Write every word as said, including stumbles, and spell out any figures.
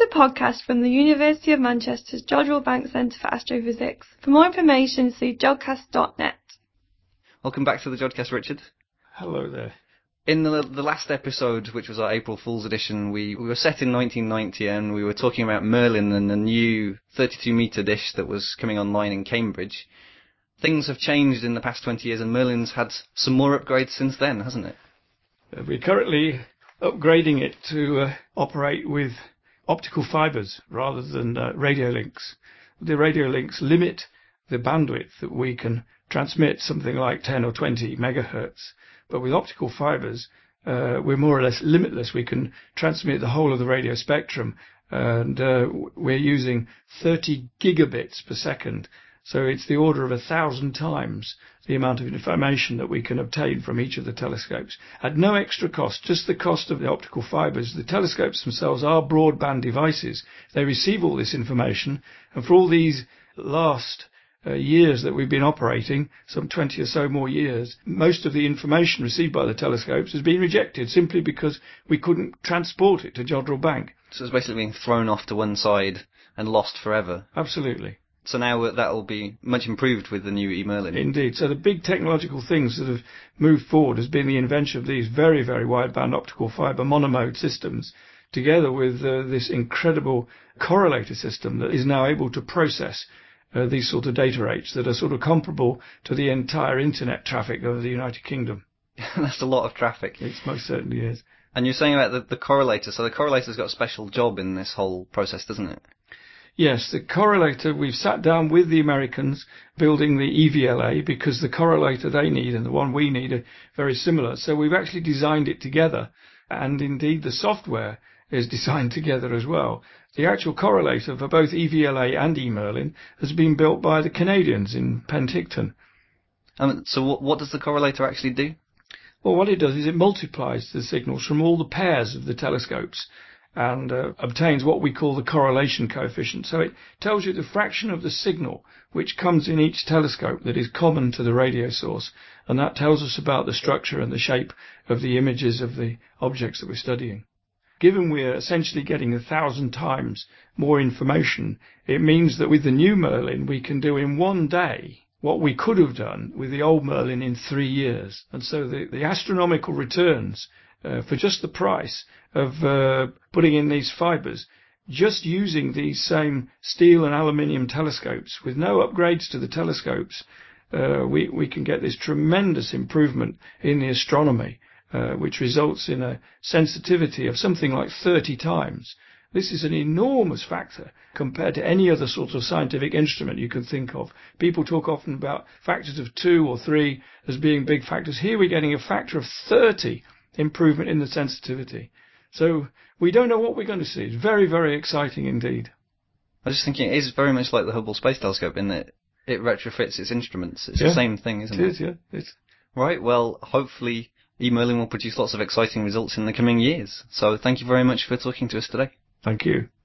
a podcast from the University of Manchester's Jodrell Bank Centre for Astrophysics. For more information, see jodcast dot net. Welcome back to the Jodcast, Richard. Hello there. In the the last episode, which was our April Fool's edition, we, we were set in nineteen ninety and we were talking about Merlin and the new thirty-two metre dish that was coming online in Cambridge. Things have changed in the past twenty years and Merlin's had some more upgrades since then, hasn't it? Uh, we're currently upgrading it to uh, operate with optical fibres rather than uh, radio links. The radio links limit the bandwidth that we can transmit, something like ten or twenty megahertz. But with optical fibres, uh, we're more or less limitless. We can transmit the whole of the radio spectrum, and uh, we're using thirty gigabits per second. So it's the order of a thousand times the amount of information that we can obtain from each of the telescopes at no extra cost, just the cost of the optical fibres. The telescopes themselves are broadband devices. They receive all this information, and for all these last uh, years that we've been operating, some twenty or so more years, most of the information received by the telescopes has been rejected simply because we couldn't transport it to Jodrell Bank. So it's basically being thrown off to one side and lost forever. Absolutely. So now that will be much improved with the new eMerlin. Indeed. So the big technological things that have moved forward has been the invention of these very, very wideband optical fibre monomode systems, together with uh, this incredible correlator system that is now able to process uh, these sort of data rates that are sort of comparable to the entire internet traffic of the United Kingdom. That's a lot of traffic. It most certainly is. And you're saying about the, the correlator. So the correlator's got a special job in this whole process, doesn't it? Yes, the correlator, we've sat down with the Americans building the E V L A because the correlator they need and the one we need are very similar. So we've actually designed it together, and indeed the software is designed together as well. The actual correlator for both E V L A and eMerlin has been built by the Canadians in Penticton. Um, so what, what does the correlator actually do? Well, what it does is it multiplies the signals from all the pairs of the telescopes and uh, obtains what we call the correlation coefficient. So it tells you the fraction of the signal which comes in each telescope that is common to the radio source, and that tells us about the structure and the shape of the images of the objects that we're studying. Given we're essentially getting a thousand times more information, it means that with the new Merlin we can do in one day what we could have done with the old Merlin in three years. And so the, the astronomical returns Uh, for just the price of uh, putting in these fibres, just using these same steel and aluminium telescopes with no upgrades to the telescopes, uh, we, we can get this tremendous improvement in the astronomy, uh, which results in a sensitivity of something like thirty times. This is an enormous factor compared to any other sort of scientific instrument you can think of. People talk often about factors of two or three as being big factors. Here we're getting a factor of thirty improvement in the sensitivity. So we don't know what we're going to see. It's very, very exciting indeed. I was just thinking, it is very much like the Hubble Space Telescope in that it retrofits its instruments. It's yeah. the same thing, isn't it? It is, yeah. It's... Right, well, hopefully eMerlin will produce lots of exciting results in the coming years. So thank you very much for talking to us today. Thank you.